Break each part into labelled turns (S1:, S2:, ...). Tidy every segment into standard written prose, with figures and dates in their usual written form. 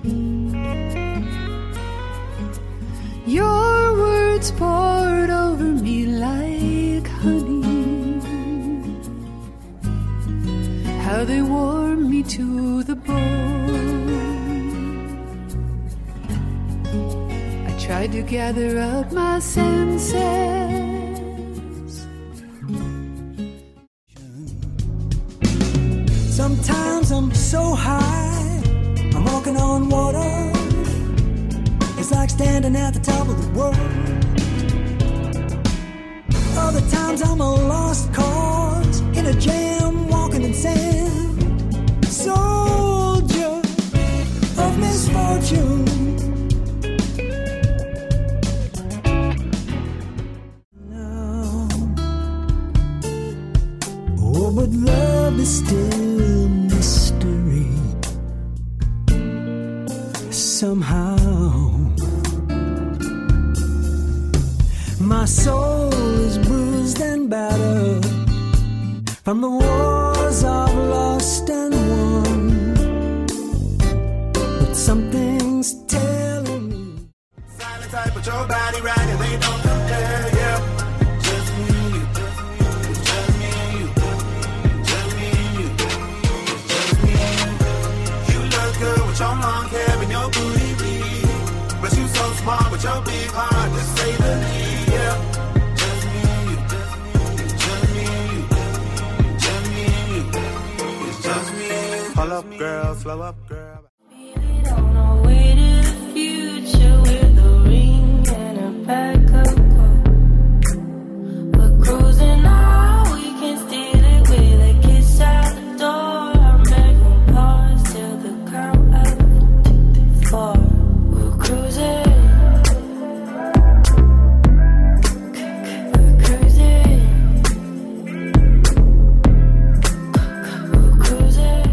S1: Your words poured over me like honey, how they warm me to the bone. I tried to gather up my senses.
S2: Sometimes I'm so high, I'm walking on water. It's like standing at the top of the world. Other times I'm a lost cause in a jam, walking in sand. Soldier of misfortune. No. Oh, but love is still mystery. Somehow my soul is bruised and battered from the wars I've lost and won, but something's telling me.
S3: Silent type, but your body right, and they don't compare, yeah. Just me and you, just me and you, just me and you, just me and you. You look good with your long hair and your booty beat, but you so smart with your big heart, just say the least. Pull up, girl, slow up, girl.
S4: Really on our way to the future with a ring and a pack of gold. We're cruising out, we can steal it with a kiss out the door. I'm making pause till the count of 2, 3, 4. We're cruising. We're cruising. We're cruising.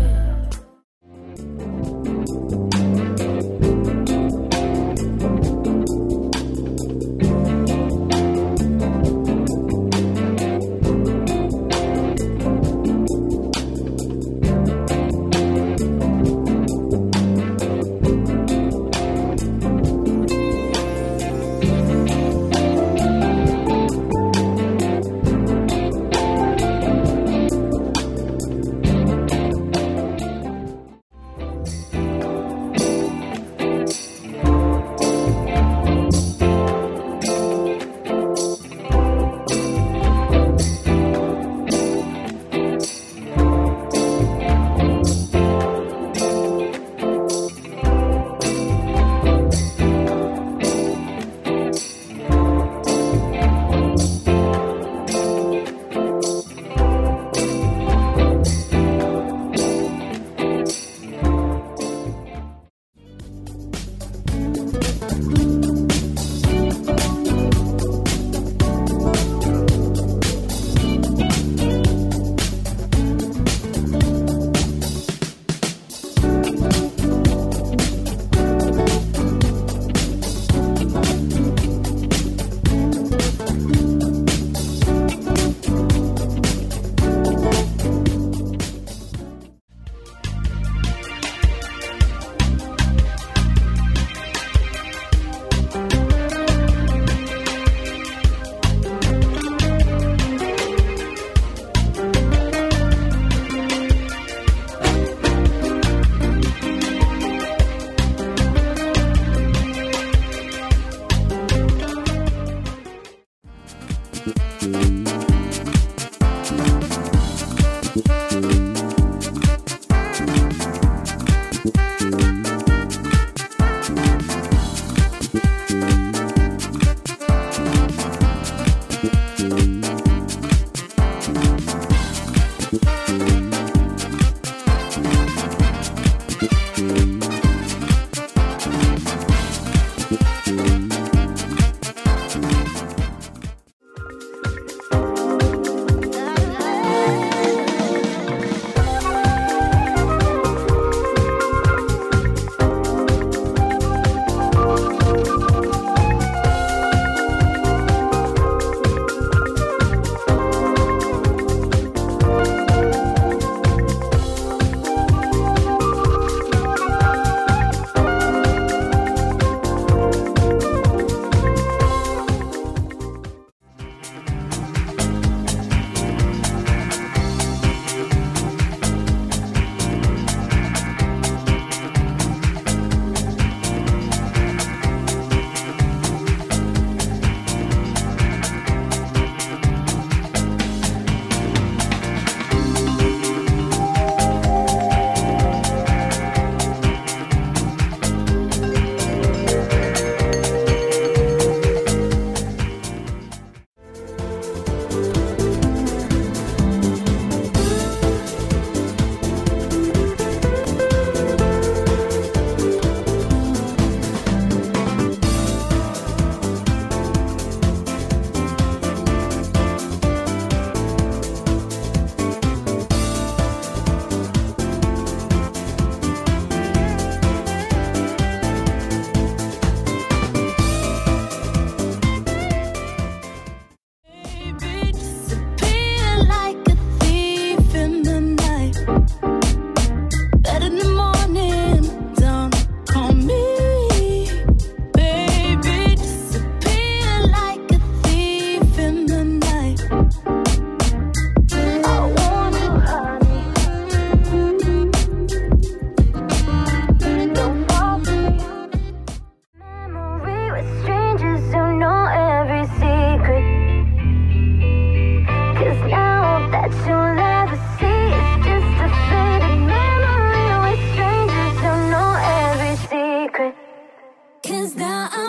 S5: 'Cause now